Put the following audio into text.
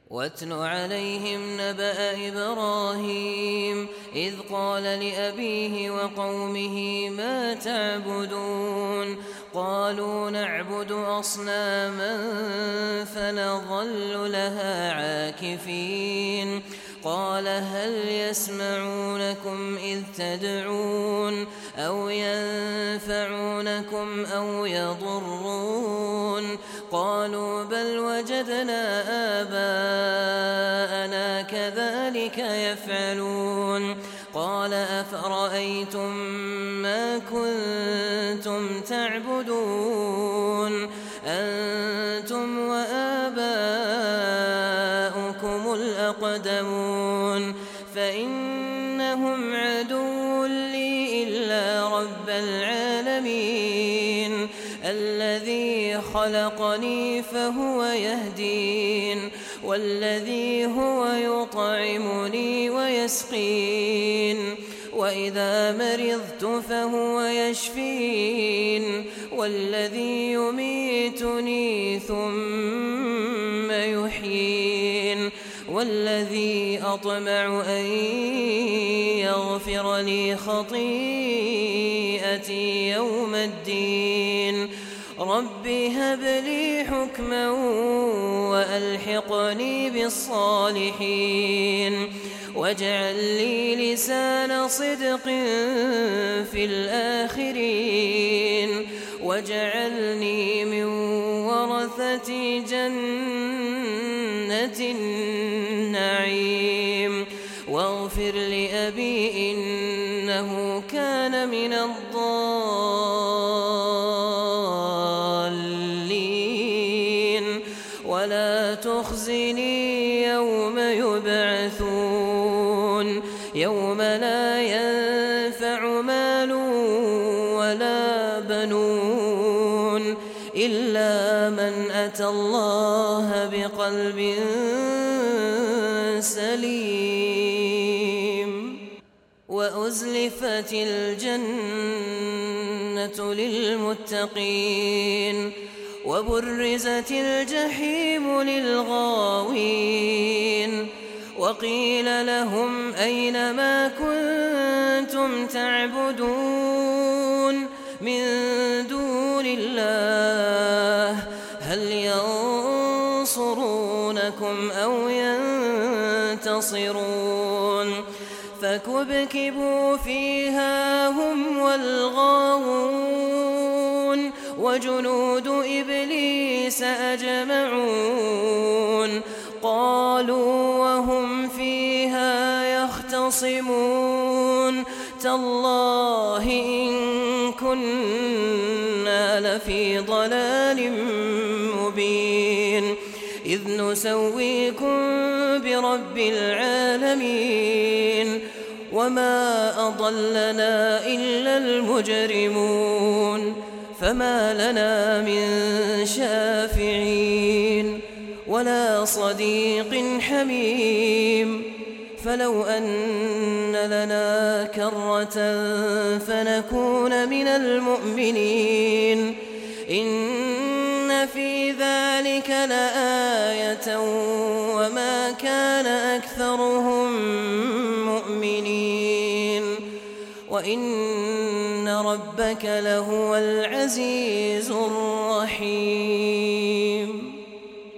واتل عليهم نبأ إبراهيم إذ قال لأبيه وقومه ما تعبدون قالوا نعبد أصناما فنظل لها عاكفين قال هل يسمعونكم إذ تدعون أو ينفعونكم أو يضرون قالوا بل وجدنا آباءنا كذلك يفعلون قال أفرأيتم ما كنتم تعبدون أنتم وآباؤكم الأقدمون فإنهم عدو لي إلا رب العالمين الذي خلقني فهو يهدين والذي هو يطعمني ويسقين وإذا مرضت فهو يشفين والذي يميتني ثم يحيين والذي أطمع أن يغفر لي خطيئتي يوم الدين رب هب لي حكما وألحقني بالصالحين واجعل لي لسان صدق في الآخرين واجعلني من ورثة جنة النعيم واغفر لأبي إنه كان من الضالين ولا تخزني يوم يبعثون يوم لا ينفع مال ولا بنون إلا من أتى الله بقلب سليم وأزلفت الجنة للمتقين وبرزت الجحيم للغاوين وقيل لهم أين ما كنتم تعبدون من دون الله هل ينصرونكم أو ينتصرون فكبكبوا فيها هم والغاوون وجنود إبليس أجمعون قالوا وهم فيها يختصمون تالله إن كنا لفي ضلال مبين إذ نسويكم برب العالمين وما أضلنا إلا المجرمون فما لنا من شافعين ولا صديق حميم فلو أن لنا كرة فنكون من المؤمنين إن في ذلك لآية وما كان أكثرهم مؤمنين وإن ربك لهو العزيز الرحيم